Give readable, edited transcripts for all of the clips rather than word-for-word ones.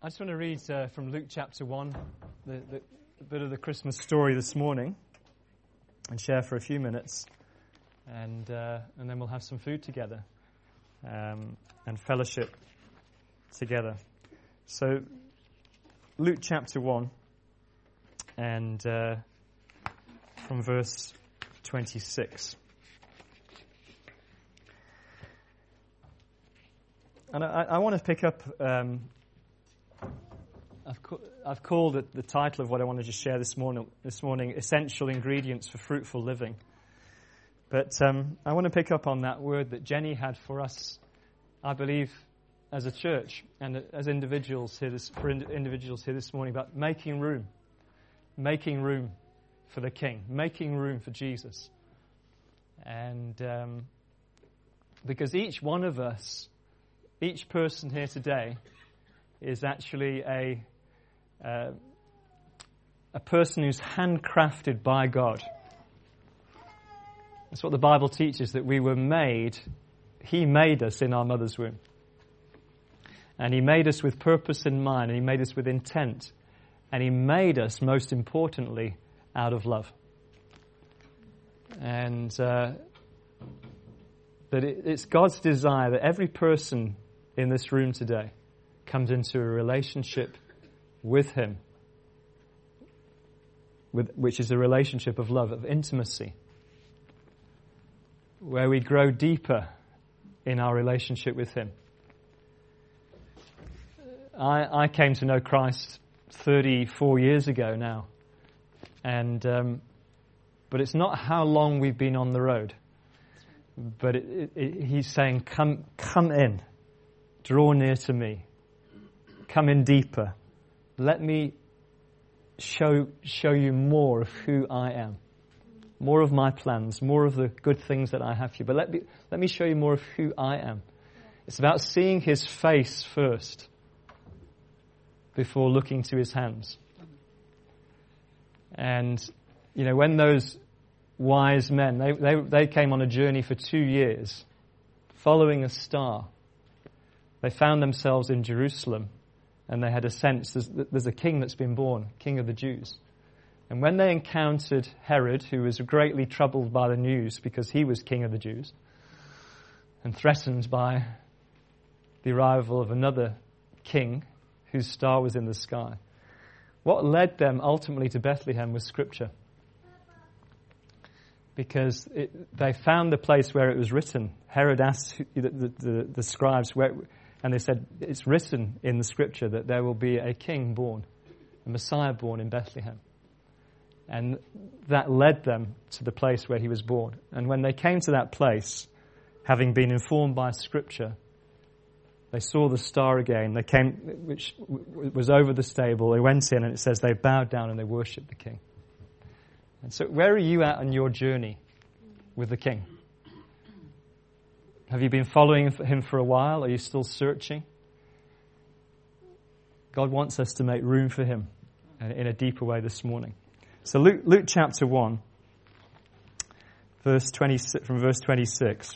I just want to read from Luke chapter 1, the bit of the Christmas story this morning, and share for a few minutes, and then we'll have some food together and fellowship together. So, Luke chapter 1, and from verse 26. And I want to pick up, I've called it, the title of what I wanted to share this morning, Essential Ingredients for Fruitful Living. But I want to pick up on that word that Jenny had for us, I believe, as a church and as individuals here this morning, about making room for the King, making room for Jesus. And because each one of us, each person here today is actually a person who's handcrafted by God. That's what the Bible teaches, that we were made. He made us in our mother's womb. And He made us with purpose in mind, and He made us with intent. And He made us, most importantly, out of love. And that it's God's desire that every person in this room today comes into a relationship with Him, which is a relationship of love, of intimacy, where we grow deeper in our relationship with Him. I came to know Christ 34 years ago now, and but it's not how long we've been on the road, but He's saying, come in. Draw near to me. Come in deeper. Let me show you more of who I am. More of my plans, more of the good things that I have for you. But let me show you more of who I am. It's about seeing His face first before looking to His hands. And, you know, when those wise men, they came on a journey for 2 years, following a star. They found themselves in Jerusalem, and they had a sense there's a king that's been born, King of the Jews. And when they encountered Herod, who was greatly troubled by the news because he was King of the Jews, and threatened by the arrival of another king whose star was in the sky, what led them ultimately to Bethlehem was Scripture. Because they found the place where it was written. Herod asked the scribes where. And they said, it's written in the Scripture that there will be a king born, a Messiah born in Bethlehem. And that led them to the place where He was born. And when they came to that place, having been informed by Scripture, they saw the star again. They came, which was over the stable. They went in, and it says they bowed down and they worshipped the King. And so where are you at on your journey with the King? Have you been following Him for a while? Are you still searching? God wants us to make room for Him in a deeper way this morning. So Luke chapter 1, from verse 26,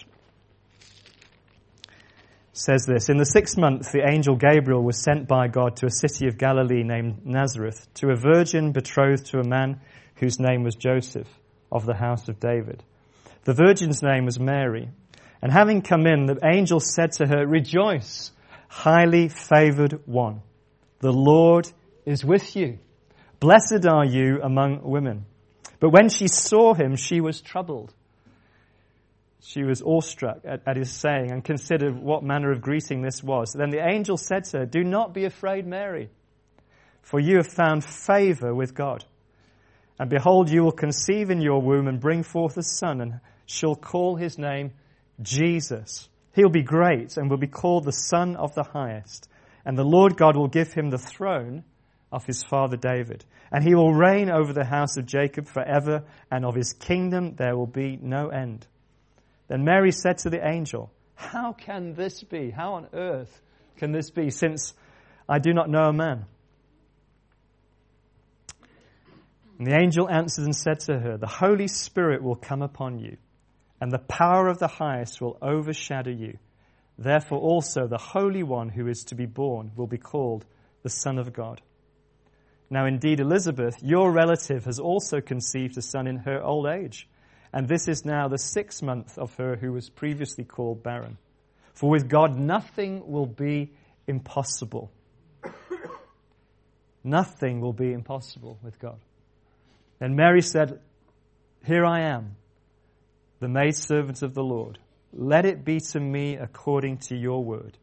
says this: In the 6th month, the angel Gabriel was sent by God to a city of Galilee named Nazareth, to a virgin betrothed to a man whose name was Joseph, of the house of David. The virgin's name was Mary. And having come in, the angel said to her, "Rejoice, highly favored one. The Lord is with you. Blessed are you among women." But when she saw him, she was troubled. She was awestruck at his saying and considered what manner of greeting this was. Then the angel said to her, "Do not be afraid, Mary, for you have found favor with God. And behold, you will conceive in your womb and bring forth a son, and shall call his name Jesus. He'll be great and will be called the Son of the Highest. And the Lord God will give him the throne of his father David. And he will reign over the house of Jacob forever, and of his kingdom there will be no end." Then Mary said to the angel, "How can this be? How on earth can this be, since I do not know a man?" And the angel answered and said to her, "The Holy Spirit will come upon you, and the power of the Highest will overshadow you. Therefore also the Holy One who is to be born will be called the Son of God. Now indeed Elizabeth, your relative, has also conceived a son in her old age, and this is now the 6th month of her who was previously called barren. For with God nothing will be impossible. Nothing will be impossible with God. And Mary said, here I am, the maidservant of the Lord. Let it be to me according to your word.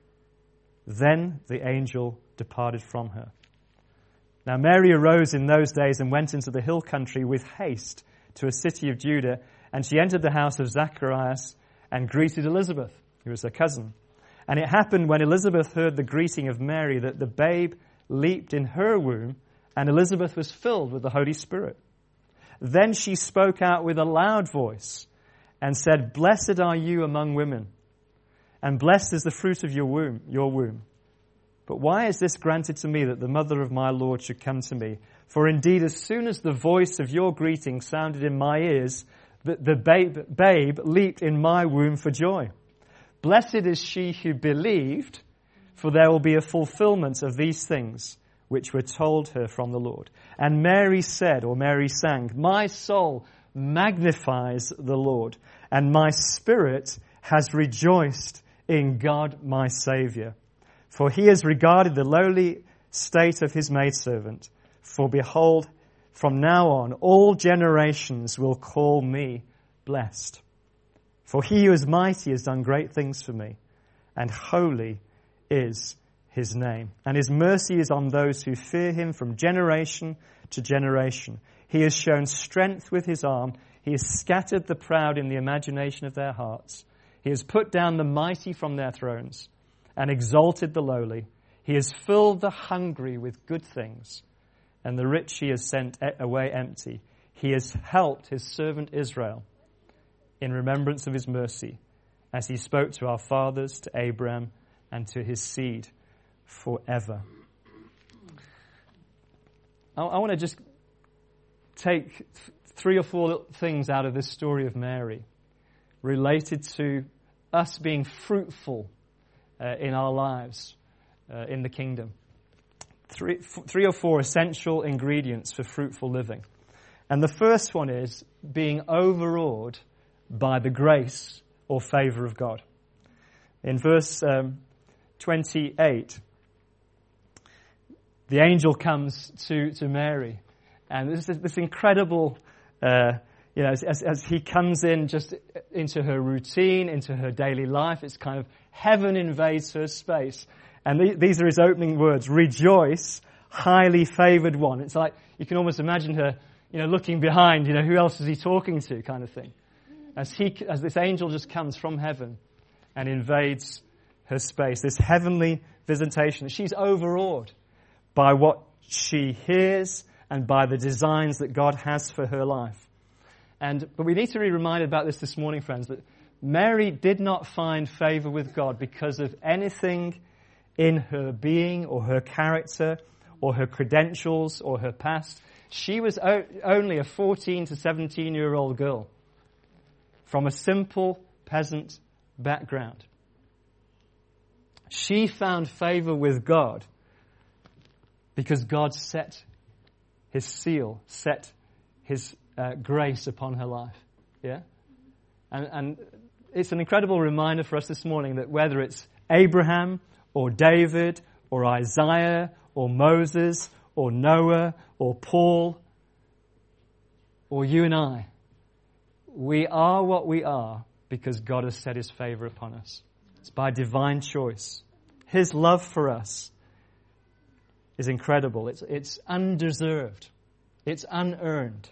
Then the angel departed from her. Now Mary arose in those days and went into the hill country with haste to a city of Judah, and she entered the house of Zacharias and greeted Elizabeth, who was her cousin. And it happened when Elizabeth heard the greeting of Mary that the babe leaped in her womb, and Elizabeth was filled with the Holy Spirit. Then she spoke out with a loud voice and said, Blessed are you among women, and blessed is the fruit of your womb. But why is this granted to me that the mother of my Lord should come to me? For indeed, as soon as the voice of your greeting sounded in my ears, the babe leaped in my womb for joy. Blessed is she who believed, for there will be a fulfillment of these things which were told her from the Lord. And Mary said, or Mary sang, My soul magnifies the Lord, and my spirit has rejoiced in God my Saviour. For he has regarded the lowly state of his maidservant. For behold, from now on all generations will call me blessed. For he who is mighty has done great things for me, and holy is his name. And his mercy is on those who fear him from generation to generation. He has shown strength with his arm. He has scattered the proud in the imagination of their hearts. He has put down the mighty from their thrones and exalted the lowly. He has filled the hungry with good things, and the rich he has sent away empty. He has helped his servant Israel in remembrance of his mercy, as he spoke to our fathers, to Abraham, and to his seed forever. I want to just take 3 or 4 things out of this story of Mary related to us being fruitful in our lives in the kingdom. 3 or 4 essential ingredients for fruitful living. And the first one is being overawed by the grace or favor of God. In verse 28, the angel comes to Mary, and this incredible, as he comes in just into her routine, into her daily life, it's kind of heaven invades her space. And these are his opening words: rejoice, highly favored one. It's like you can almost imagine her, looking behind, who else is he talking to, kind of thing. As this angel just comes from heaven and invades her space, this heavenly visitation. She's overawed by what she hears and by the designs that God has for her life. But we need to be reminded about this morning, friends, that Mary did not find favor with God because of anything in her being or her character or her credentials or her past. She was only a 14 to 17-year-old girl from a simple peasant background. She found favor with God because God set his seal, set his grace upon her life. Yeah? And it's an incredible reminder for us this morning that whether it's Abraham or David or Isaiah or Moses or Noah or Paul or you and I, we are what we are because God has set his favor upon us. It's by divine choice. His love for us is incredible. It's undeserved. It's unearned.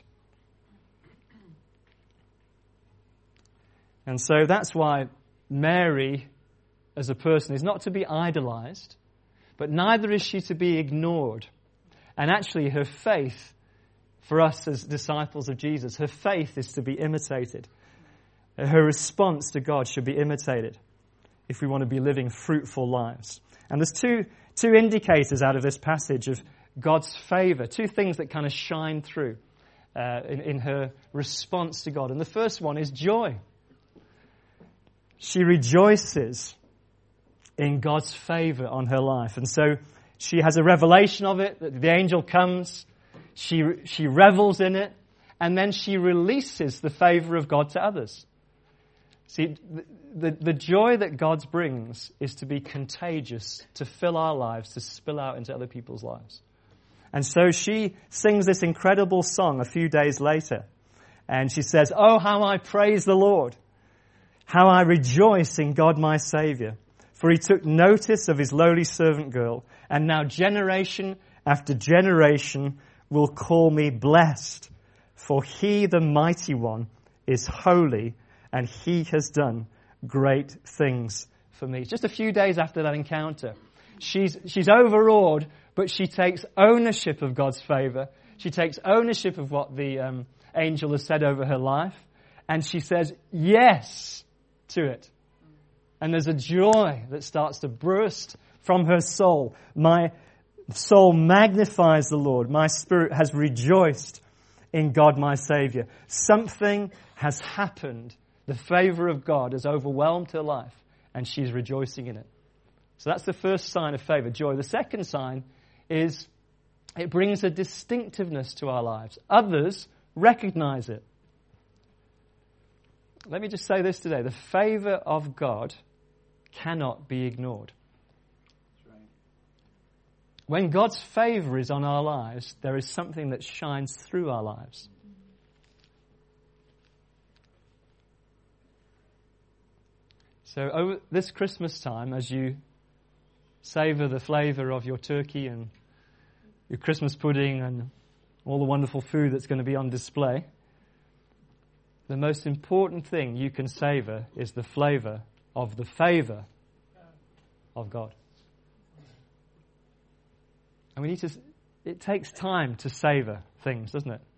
And so that's why Mary, as a person, is not to be idolized, but neither is she to be ignored. And actually, her faith, for us as disciples of Jesus, her faith is to be imitated. Her response to God should be imitated if we want to be living fruitful lives. And there's two indicators out of this passage of God's favor, 2 things that kind of shine through in her response to God. And the first one is joy. She rejoices in God's favor on her life. And so She has a revelation of it, that the angel comes, she revels in it, and then she releases the favor of God to others. See, the joy that God brings is to be contagious, to fill our lives, to spill out into other people's lives. And so she sings this incredible song a few days later. And she says, "Oh, how I praise the Lord, how I rejoice in God my Saviour. For he took notice of his lowly servant girl, and now generation after generation will call me blessed. For he, the mighty one, is holy, and he has done great things for me." Just a few days after that encounter, she's overawed, but she takes ownership of God's favor. She takes ownership of what the angel has said over her life, and she says yes to it. And there's a joy that starts to burst from her soul. My soul magnifies the Lord. My spirit has rejoiced in God my Saviour. Something has happened. The favor of God has overwhelmed her life, and she's rejoicing in it. So that's the first sign of favor, joy. The second sign is it brings a distinctiveness to our lives. Others recognize it. Let me just say this today. The favor of God cannot be ignored. When God's favor is on our lives, there is something that shines through our lives. So over this Christmas time, as you savor the flavor of your turkey and your Christmas pudding and all the wonderful food that's going to be on display, the most important thing you can savor is the flavor of the favor of God. And it takes time to savor things, doesn't it?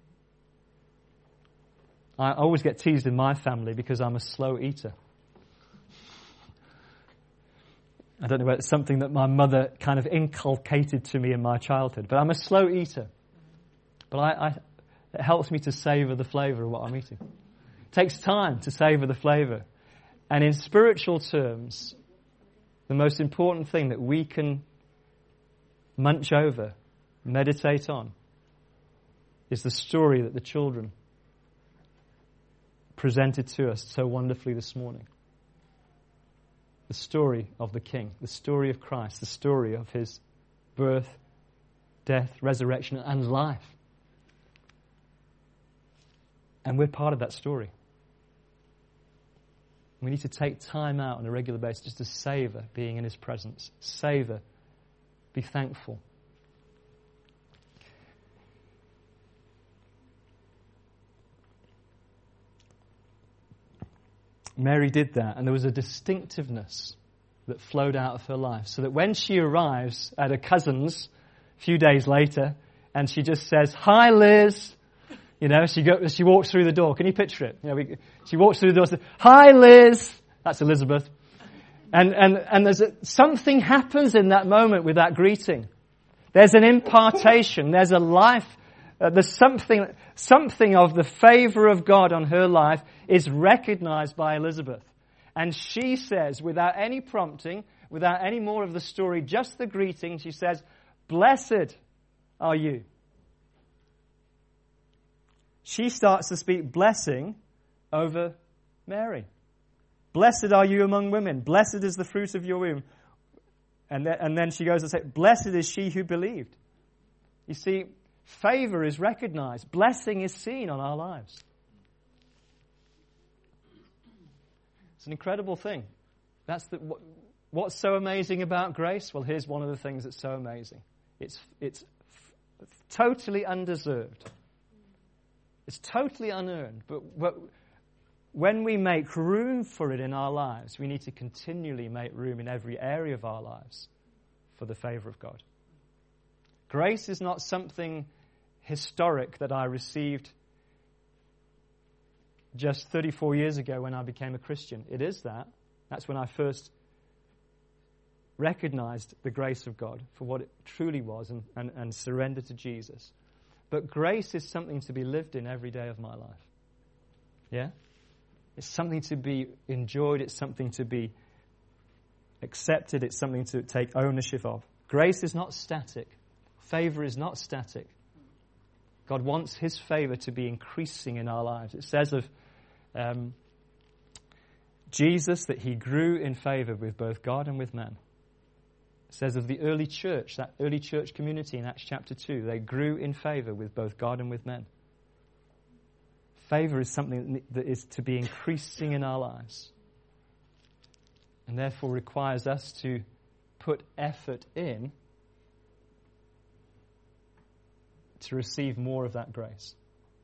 I always get teased in my family because I'm a slow eater. I don't know whether it's something that my mother kind of inculcated to me in my childhood, but I'm a slow eater. But it helps me to savor the flavor of what I'm eating. It takes time to savor the flavor. And in spiritual terms, the most important thing that we can munch over, meditate on, is the story that the children presented to us so wonderfully this morning. The story of the King, the story of Christ, the story of his birth, death, resurrection, and life. And we're part of that story. We need to take time out on a regular basis just to savor being in his presence. Savor. Be thankful. Mary did that, and there was a distinctiveness that flowed out of her life. So that when she arrives at her cousin's a few days later, and she just says, "Hi, Liz." You know, she walks through the door. Can you picture it? You know, she walks through the door and says, "Hi, Liz." That's Elizabeth. And there's something happens in that moment with that greeting. There's an impartation. There's a life. There's something of the favor of God on her life is recognized by Elizabeth. And she says, without any prompting, without any more of the story, just the greeting, she says, "Blessed are you." She starts to speak blessing over Mary. "Blessed are you among women. Blessed is the fruit of your womb." And then she goes and says, "Blessed is she who believed." You see, favor is recognized. Blessing is seen on our lives. It's an incredible thing. What's so amazing about grace? Well, here's one of the things that's so amazing. It's totally undeserved. It's totally unearned. But when we make room for it in our lives, we need to continually make room in every area of our lives for the favor of God. Grace is not something historic that I received just 34 years ago when I became a Christian. It is that. That's when I first recognized the grace of God for what it truly was and surrendered to Jesus. But grace is something to be lived in every day of my life. Yeah? It's something to be enjoyed. It's something to be accepted. It's something to take ownership of. Grace is not static. Favor is not static. God wants his favor to be increasing in our lives. It says of Jesus that he grew in favor with both God and with man. It says of the early church, that early church community in Acts chapter 2, they grew in favor with both God and with men. Favor is something that is to be increasing in our lives, and therefore requires us to put effort in to receive more of that grace.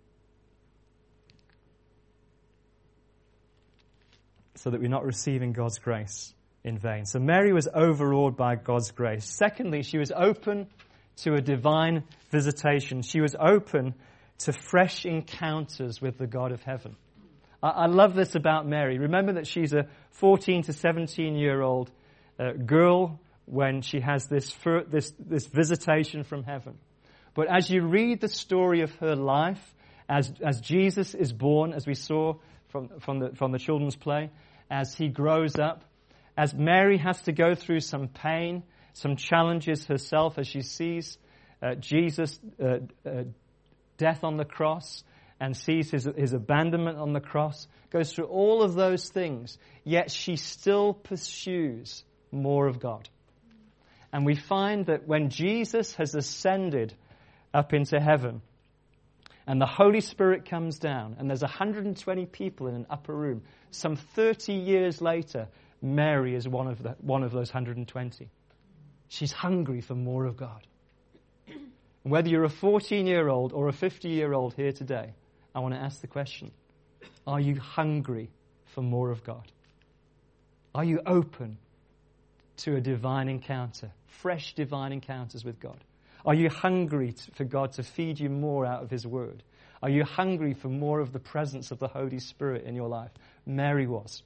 So that we're not receiving God's grace in vain. So Mary was overawed by God's grace. Secondly, she was open to a divine visitation. She was open to fresh encounters with the God of heaven. I love this about Mary. Remember that she's a 14 to 17-year-old girl when she has this visitation from heaven. But as you read the story of her life, as Jesus is born, as we saw from the children's play, as he grows up, as Mary has to go through some pain, some challenges herself as she sees Jesus' death on the cross and sees his abandonment on the cross, goes through all of those things, yet she still pursues more of God. And we find that when Jesus has ascended up into heaven and the Holy Spirit comes down and there's 120 people in an upper room, some 30 years later, Mary is one of those 120. She's hungry for more of God. And whether you're a 14-year-old or a 50-year-old here today, I want to ask the question, are you hungry for more of God? Are you open to a divine encounter, fresh divine encounters with God? Are you hungry for God to feed you more out of his word? Are you hungry for more of the presence of the Holy Spirit in your life? Mary was.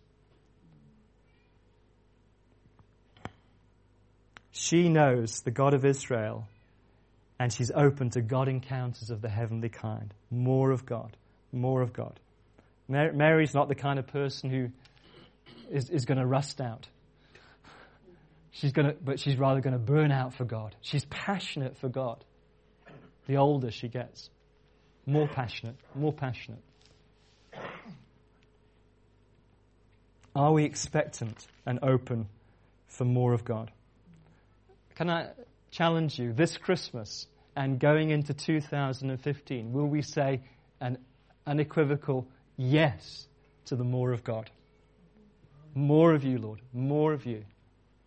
She knows the God of Israel, and she's open to God encounters of the heavenly kind. More of God. More of God. Mary's not the kind of person who is going to rust out. But she's rather going to burn out for God. She's passionate for God. The older she gets, more passionate, more passionate. Are we expectant and open for more of God? Can I challenge you this Christmas and going into 2015, will we say an unequivocal yes to the more of God? More of you, Lord, more of you.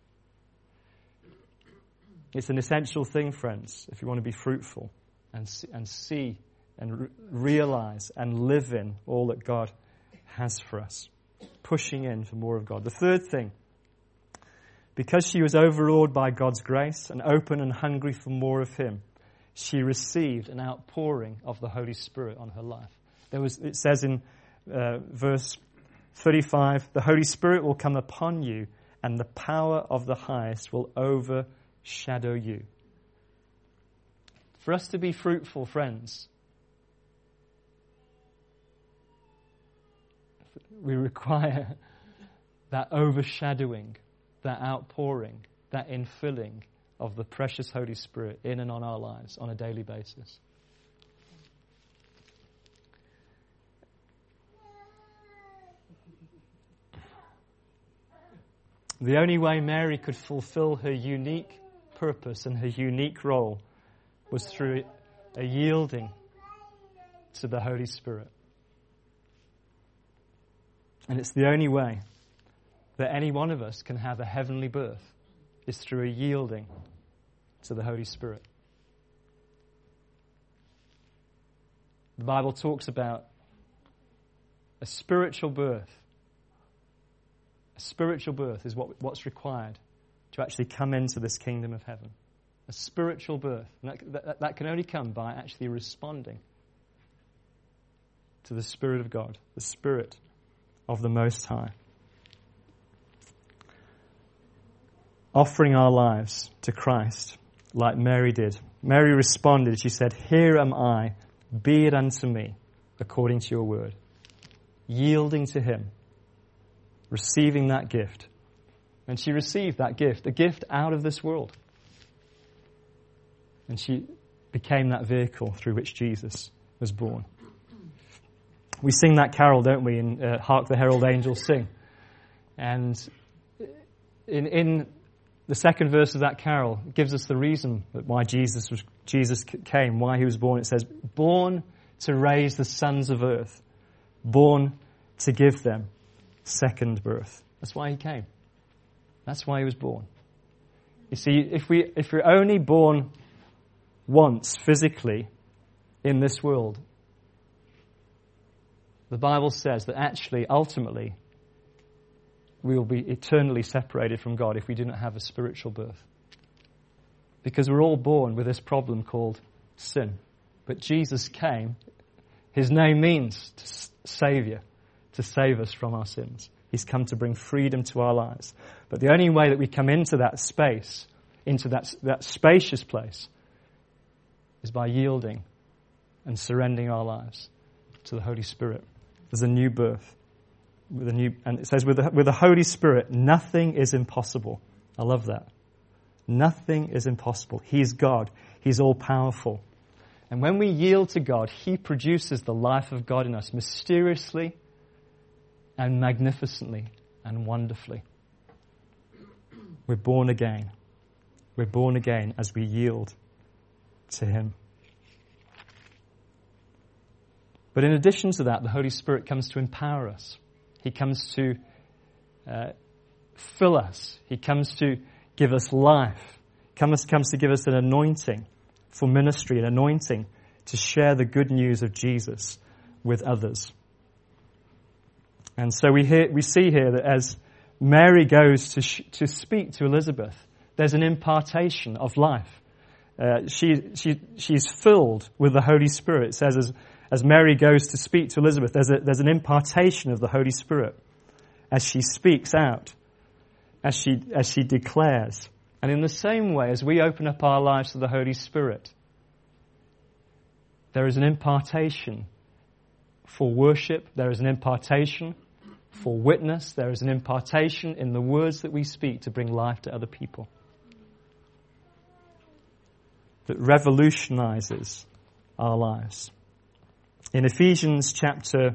It's an essential thing, friends, if you want to be fruitful and see and realize and live in all that God has for us. Pushing in for more of God. The third thing, because she was overawed by God's grace and open and hungry for more of him, she received an outpouring of the Holy Spirit on her life. It says in verse 35, the Holy Spirit will come upon you and the power of the highest will overshadow you. For us to be fruitful, friends, we require that overshadowing, that outpouring, that infilling of the precious Holy Spirit in and on our lives on a daily basis. The only way Mary could fulfill her unique purpose and her unique role was through a yielding to the Holy Spirit. And it's the only way that any one of us can have a heavenly birth is through a yielding to the Holy Spirit. The Bible talks about a spiritual birth. A spiritual birth is what's required to actually come into this kingdom of heaven. A spiritual birth. And that can only come by actually responding to the Spirit of God, the Spirit of the Most High. Offering our lives to Christ like Mary did. Mary responded, she said, "Here am I, be it unto me, according to your word." Yielding to him, receiving that gift. And she received that gift, a gift out of this world. And she became that vehicle through which Jesus was born. We sing that carol, don't we, in Hark the Herald Angels Sing. And in the second verse of that carol, it gives us the reason why Jesus came, why he was born. It says, born to raise the sons of earth, born to give them second birth. That's why he came. That's why he was born. You see, if we're only born once physically in this world, the Bible says that actually, ultimately, we will be eternally separated from God if we do not have a spiritual birth. Because we're all born with this problem called sin. But Jesus came. His name means Saviour, to save us from our sins. He's come to bring freedom to our lives. But the only way that we come into that space, into that spacious place, is by yielding and surrendering our lives to the Holy Spirit. There's a new birth. And it says, with the Holy Spirit, nothing is impossible. I love that. Nothing is impossible. He's God. He's all-powerful. And when we yield to God, He produces the life of God in us mysteriously and magnificently and wonderfully. We're born again. We're born again as we yield to Him. But in addition to that, the Holy Spirit comes to empower us. He comes to fill us. He comes to give us life. Comes to give us an anointing for ministry, an anointing to share the good news of Jesus with others. And so we see here that as Mary goes to speak to Elizabeth, there's an impartation of life. She's filled with the Holy Spirit. It says as Mary goes to speak to Elizabeth, there's an impartation of the Holy Spirit as she speaks out, as she declares. And in the same way, as we open up our lives to the Holy Spirit, there is an impartation for worship, there is an impartation for witness, there is an impartation in the words that we speak to bring life to other people. That revolutionizes our lives. In Ephesians chapter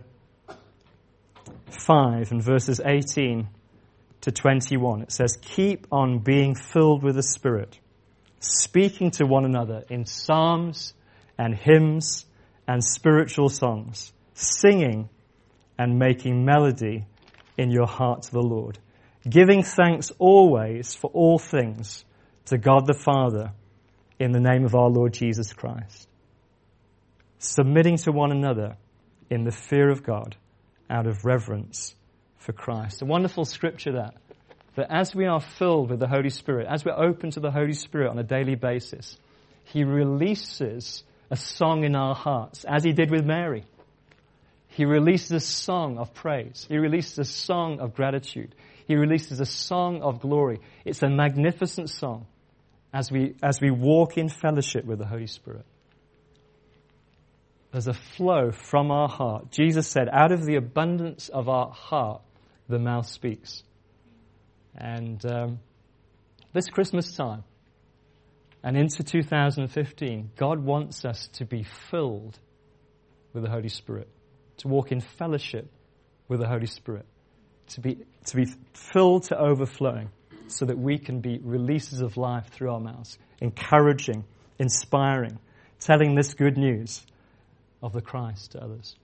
5 and verses 18 to 21, it says, keep on being filled with the Spirit, speaking to one another in psalms and hymns and spiritual songs, singing and making melody in your heart to the Lord, giving thanks always for all things to God the Father in the name of our Lord Jesus Christ, submitting to one another in the fear of God out of reverence for Christ. A wonderful scripture that as we are filled with the Holy Spirit, as we're open to the Holy Spirit on a daily basis, He releases a song in our hearts, as He did with Mary. He releases a song of praise. He releases a song of gratitude. He releases a song of glory. It's a magnificent song as we walk in fellowship with the Holy Spirit. There's a flow from our heart. Jesus said, out of the abundance of our heart, the mouth speaks. And this Christmas time and into 2015, God wants us to be filled with the Holy Spirit, to walk in fellowship with the Holy Spirit, to be filled to overflowing so that we can be releases of life through our mouths, encouraging, inspiring, telling this good news of the Christ to others.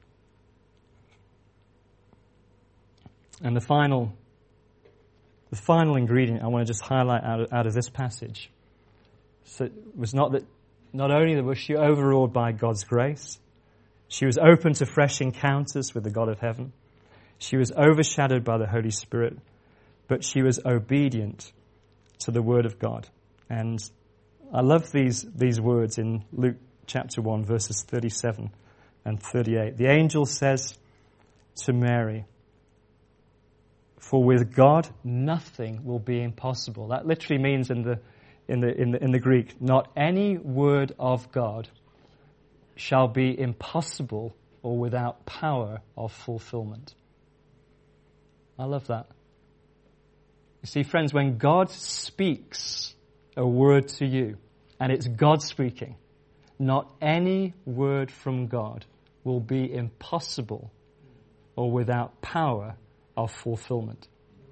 And the final ingredient I want to just highlight out of this passage was not only was she overawed by God's grace, she was open to fresh encounters with the God of heaven, she was overshadowed by the Holy Spirit, but she was obedient to the Word of God. And I love these words in Luke chapter 1, verses 37 and 38. The angel says to Mary, for with God nothing will be impossible. That literally means in the Greek, not any word of God shall be impossible or without power of fulfillment. I love that. You see, friends, when God speaks a word to you, and it's God speaking, not any word from God will be impossible or without power of fulfillment.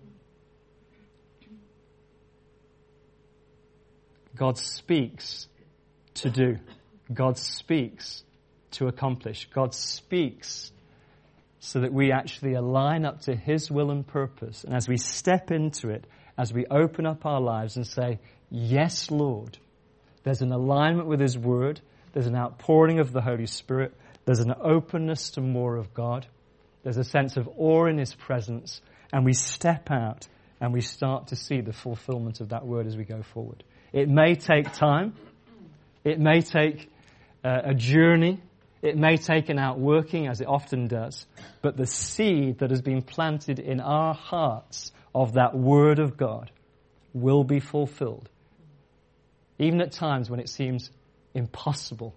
God speaks to do. God speaks to accomplish. God speaks so that we actually align up to His will and purpose. And as we step into it, as we open up our lives and say, yes, Lord, there's an alignment with His Word. There's an outpouring of the Holy Spirit. There's an openness to more of God. There's a sense of awe in His presence. And we step out and we start to see the fulfillment of that word as we go forward. It may take time. It may take a journey. It may take an outworking, as it often does. But the seed that has been planted in our hearts of that Word of God will be fulfilled. Even at times when it seems impossible.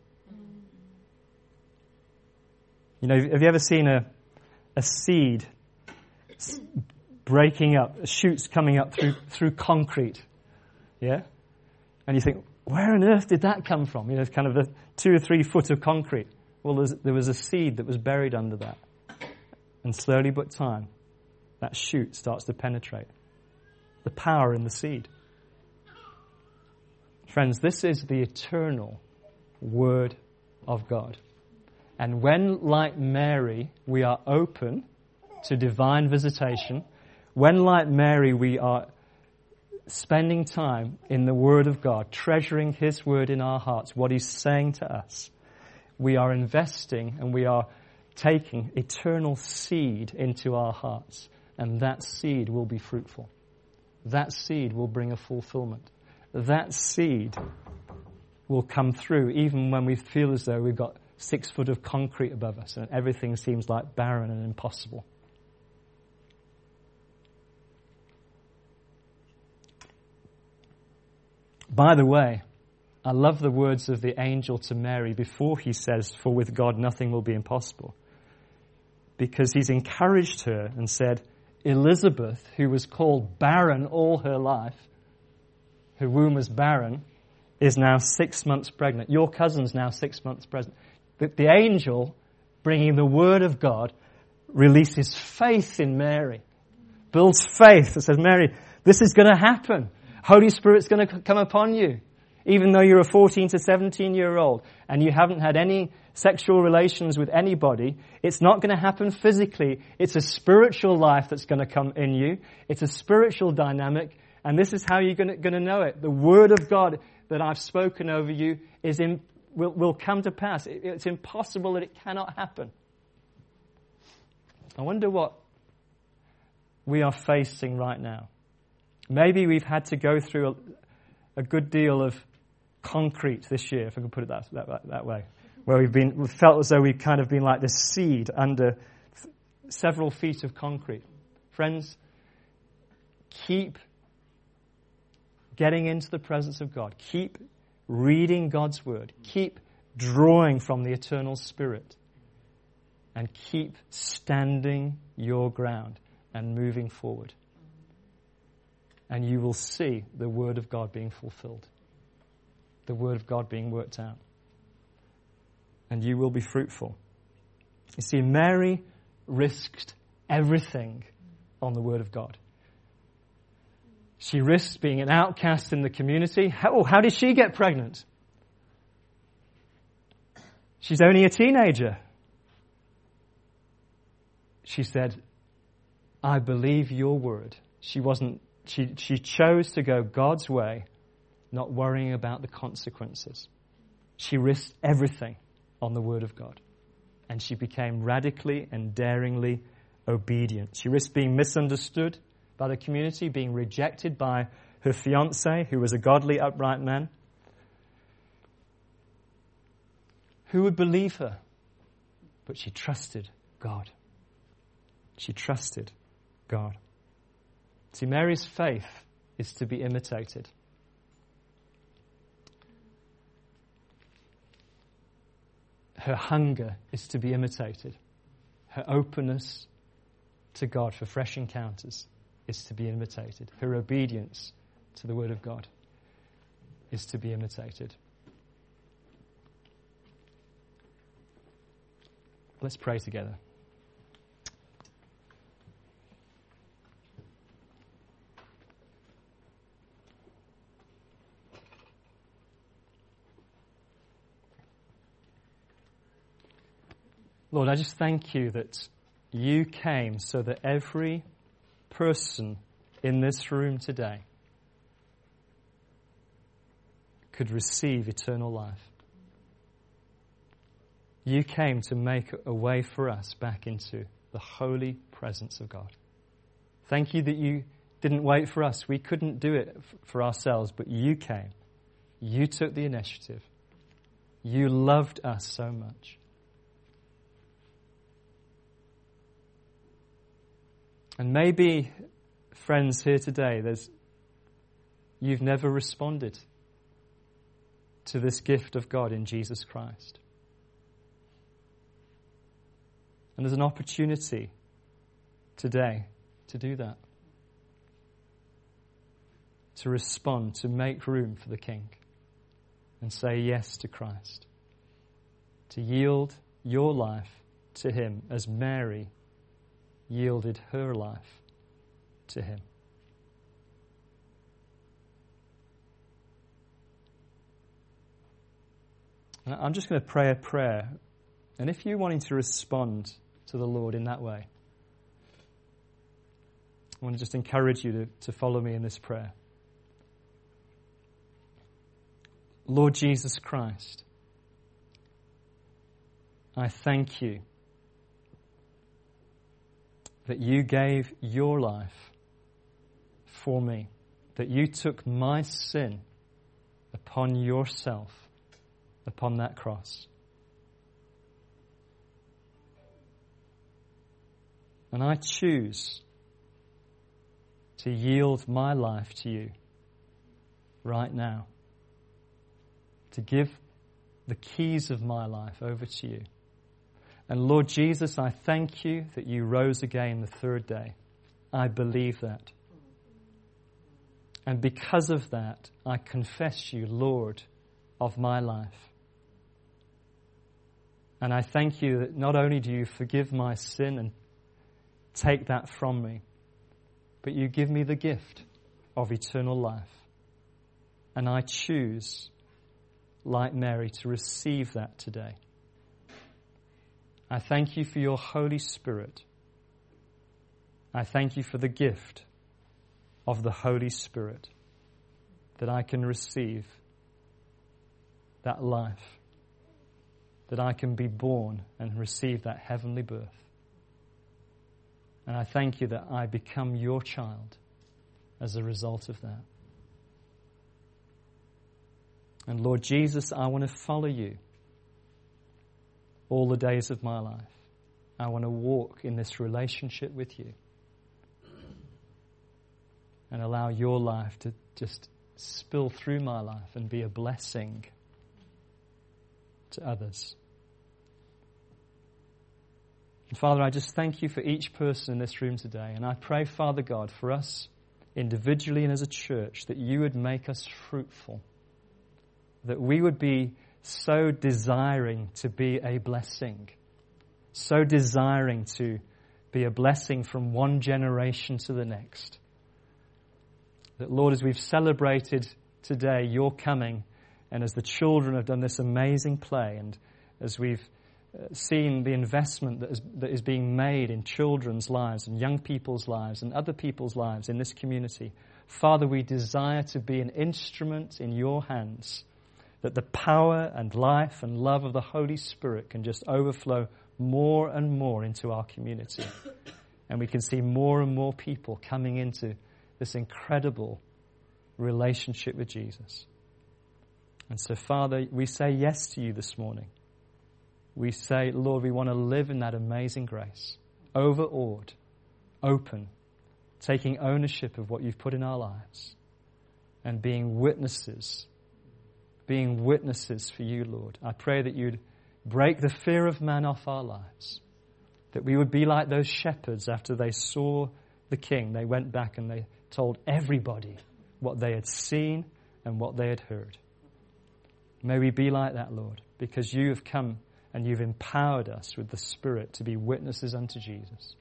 You know, have you ever seen a seed breaking up, shoots coming up through concrete? Yeah? And you think, where on earth did that come from? You know, it's kind of the 2 or 3 foot of concrete. Well, there was a seed that was buried under that. And slowly but time, that shoot starts to penetrate. The power in the seed. Friends, this is the eternal Word of God. And when, like Mary, we are open to divine visitation, when, like Mary, we are spending time in the Word of God, treasuring His Word in our hearts, what He's saying to us, we are investing and we are taking eternal seed into our hearts. And that seed will be fruitful. That seed will bring a fulfillment. That seed will come through even when we feel as though we've got 6 foot of concrete above us and everything seems like barren and impossible. By the way, I love the words of the angel to Mary before he says, "For with God nothing will be impossible." Because he's encouraged her and said, Elizabeth, who was called barren all her life, her womb was barren, is now 6 months pregnant. Your cousin's now 6 months pregnant. The angel, bringing the Word of God, releases faith in Mary. Builds faith and says, Mary, this is going to happen. Holy Spirit's going to come upon you. Even though you're a 14 to 17-year-old and you haven't had any sexual relations with anybody, it's not going to happen physically. It's a spiritual life that's going to come in you. It's a spiritual dynamic, and this is how you're going to know it. The Word of God that I've spoken over you will come to pass. It's impossible that it cannot happen. I wonder what we are facing right now. Maybe we've had to go through a good deal of concrete this year, if I can put it that way, where we've felt as though we've kind of been like this seed under several feet of concrete. Friends, keep getting into the presence of God. Keep reading God's Word. Keep drawing from the eternal Spirit. And keep standing your ground and moving forward. And you will see the Word of God being fulfilled. The Word of God being worked out. And you will be fruitful. You see, Mary risked everything on the Word of God. She risked being an outcast in the community. How did she get pregnant? She's only a teenager. She said, I believe your word. She chose to go God's way, not worrying about the consequences. She risked everything on the Word of God. And she became radically and daringly obedient. She risked being misunderstood by the community, being rejected by her fiancé, who was a godly, upright man. Who would believe her? But she trusted God. She trusted God. See, Mary's faith is to be imitated. Her hunger is to be imitated. Her openness to God for fresh encounters is to be imitated. Her obedience to the Word of God is to be imitated. Let's pray together. Lord, I just thank you that you came so that every person in this room today could receive eternal life. You came to make a way for us back into the holy presence of God. Thank you that you didn't wait for us. We couldn't do it for ourselves, but you came. You took the initiative. You loved us so much. And maybe, friends here today, you've never responded to this gift of God in Jesus Christ. And there's an opportunity today to do that. To respond, to make room for the King and say yes to Christ. To yield your life to Him as Mary yielded her life to Him. And I'm just going to pray a prayer. And if you're wanting to respond to the Lord in that way, I want to just encourage you to follow me in this prayer. Lord Jesus Christ, I thank you that you gave your life for me, that you took my sin upon yourself, upon that cross. And I choose to yield my life to you right now, to give the keys of my life over to you. And Lord Jesus, I thank you that you rose again the third day. I believe that. And because of that, I confess you, Lord, of my life. And I thank you that not only do you forgive my sin and take that from me, but you give me the gift of eternal life. And I choose, like Mary, to receive that today. I thank you for your Holy Spirit. I thank you for the gift of the Holy Spirit, that I can receive that life, that I can be born and receive that heavenly birth. And I thank you that I become your child as a result of that. And Lord Jesus, I want to follow you all the days of my life. I want to walk in this relationship with you and allow your life to just spill through my life and be a blessing to others. And Father, I just thank you for each person in this room today. And I pray, Father God, for us individually and as a church, that you would make us fruitful, that we would be so desiring to be a blessing, so desiring to be a blessing from one generation to the next. That, Lord, as we've celebrated today your coming, and as the children have done this amazing play, and as we've seen the investment that is being made in children's lives and young people's lives and other people's lives in this community, Father, we desire to be an instrument in your hands, that the power and life and love of the Holy Spirit can just overflow more and more into our community. And we can see more and more people coming into this incredible relationship with Jesus. And so, Father, we say yes to you this morning. We say, Lord, we want to live in that amazing grace, overawed, open, taking ownership of what you've put in our lives, and being witnesses for you, Lord. I pray that you'd break the fear of man off our lives, that we would be like those shepherds after they saw the King. They went back and they told everybody what they had seen and what they had heard. May we be like that, Lord, because you have come And you've empowered us with the Spirit to be witnesses unto Jesus.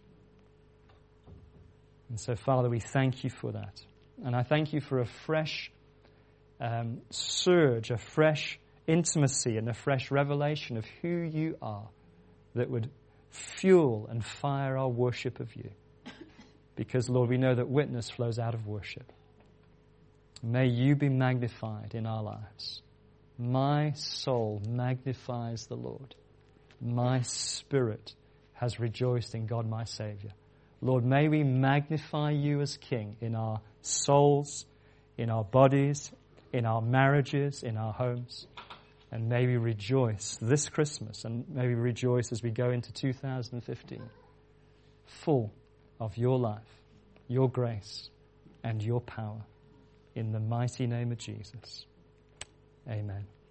And so, Father, we thank you for that. And I thank you for a fresh surge, a fresh intimacy and a fresh revelation of who you are that would fuel and fire our worship of you. Because, Lord, we know that witness flows out of worship. May you be magnified in our lives. My soul magnifies the Lord. My spirit has rejoiced in God my Savior. Lord, may we magnify you as King in our souls, in our bodies, in our marriages, in our homes. And may we rejoice this Christmas, and may we rejoice as we go into 2015, full of your life, your grace, and your power. In the mighty name of Jesus. Amen.